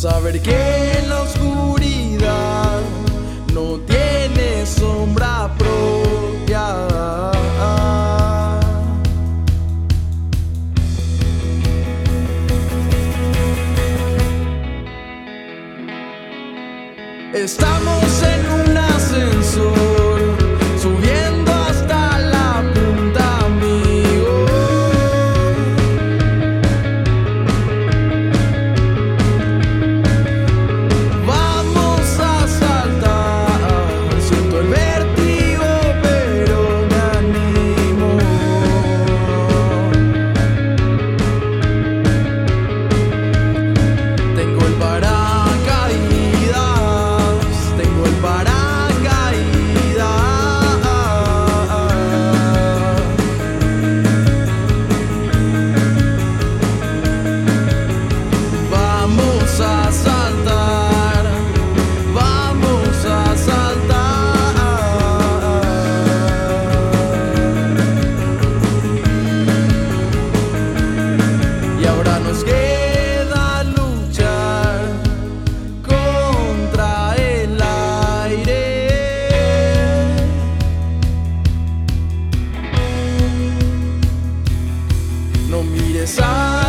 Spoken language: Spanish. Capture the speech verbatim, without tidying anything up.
saber que en la oscuridad no tiene sombra propia. Estamos en un ascensor, subiendo hasta la punta, amigo. Vamos a saltar, siento el vértigo, pero me animo. Tengo el paracaídas. Tengo el paracaídas. Vamos a saltar, vamos a saltar. Y ahora nos queda luchar contra el aire. No mires a